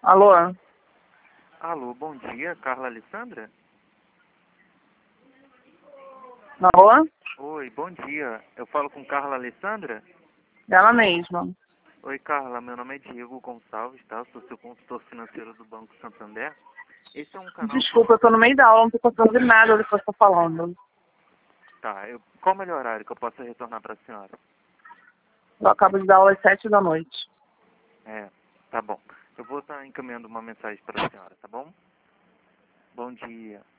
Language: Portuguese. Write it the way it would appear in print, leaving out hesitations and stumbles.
Alô? Alô, bom dia, Carla Alessandra? Alô? Oi, bom dia. Eu falo com Carla Alessandra? Ela mesma. Oi, Carla, meu nome é Diego Gonçalves, tá? Eu sou seu consultor financeiro do Banco Santander. Esse é um canal... Desculpa, eu tô no meio da aula, não tô conseguindo ouvir nada do que você tá falando. Tá, qual o melhor horário que eu possa retornar para a senhora? Eu acabo de dar aula às 7 da noite. Tá bom. Eu vou estar encaminhando uma mensagem para a senhora, tá bom? Bom dia.